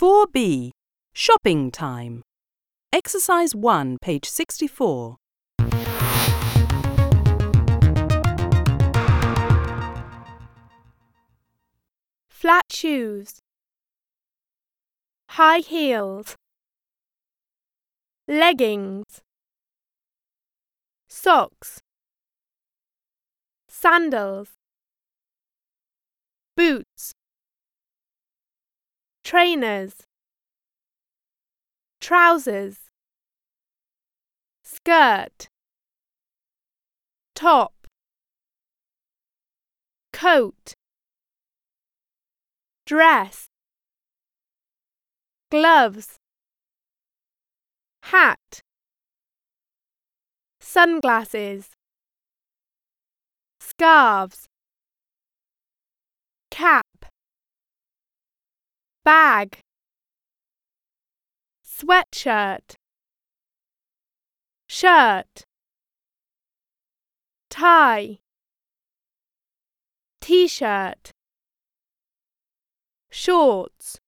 4B. Shopping time. Exercise 1, page 64. Flat shoes, high heels, leggings, socks, sandals, boots, trainers, trousers, skirt, top, coat, dress, gloves, hat, sunglasses, scarves, cap, bag, sweatshirt, shirt, tie, t-shirt, shorts,